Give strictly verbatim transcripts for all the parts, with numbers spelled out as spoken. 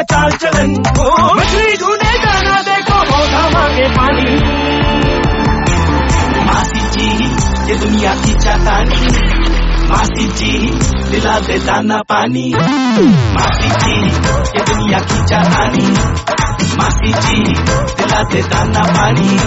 चाल चलन। मछली ढूंढे जाना देखो पौधा मांगे पानी। मासी जी ये दुनिया की चातानी, मासी जी दिला दे दाना पानी। मासी जी ये दुनिया की चातानी, मासी जी दिला दे दाना पानी।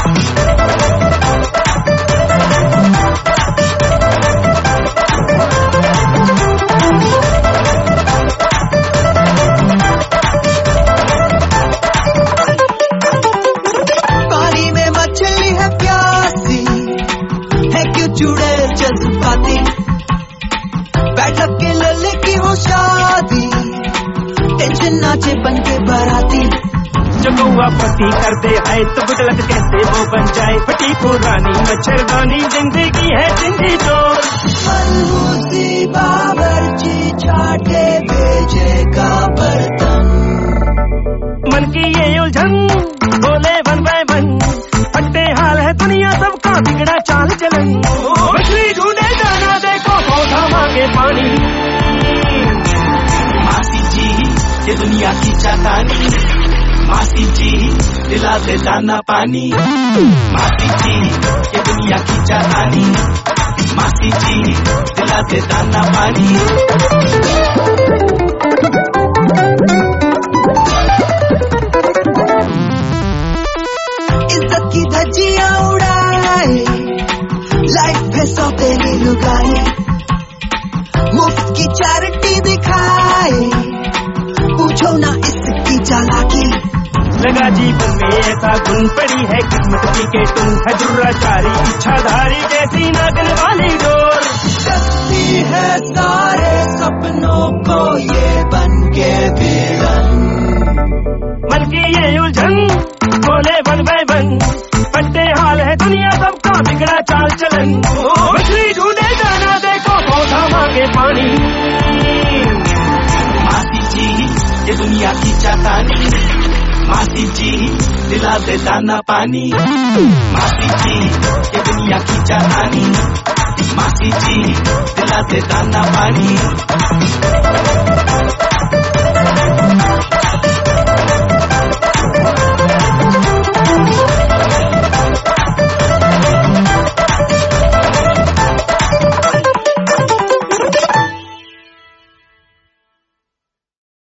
पानी में मछली है प्यासी, है क्यों चुड़ैल जज्बाती। बैठक के लल्ले की हो शादी, टेंशन नाचे बन के बाराती। जो कौआ पति कर दे आए तो गुडलक कैसे वो बन जाए। फटी पुरानी मच्छरदानी जिंदगी है जिंदगी चोर। मनहूसी बावर्ची छाटे भेजेगा बर्तन। मन की ये उलझन बोले वन बाय वन, फटते हाल है दुनिया सबका बिगड़ा चाल चलन। मछली ढूंढे जाना देखो पौधा मांगे पानी। मासी जी ये दुनिया की चातानी, मासी जी दिला दे दाना पानी। मासी जी ये दुनिया की चातानी, मासी जी दिला दे दाना पानी। इज्जत की धज्जियां उड़ाए, लाइफ है सौतेली लुगाई। मुफ्त की चैरिटी दिखाए, पूछो ना इसकी चालाकी। लगा जीवन में ऐसा गुण पड़ी है किस्मत की के तुम है दुराचारी इच्छाधारी जैसी नागन वाली डोर। शक्ति है सारे सपनों को ये बन के विलन। मन की ये उलझन बोले वन बाय वन, फटते हाल है दुनिया सबका बिगड़ा चाल चलन। मछली ढूंढे जाना देखो पौधा मांगे पानी। मासी जी ये दुनिया की चातानी, मासी जी दिला दे दाना पानी। मासी जी ये दुनिया की चातानी, मासी जी दिला दे दाना पानी।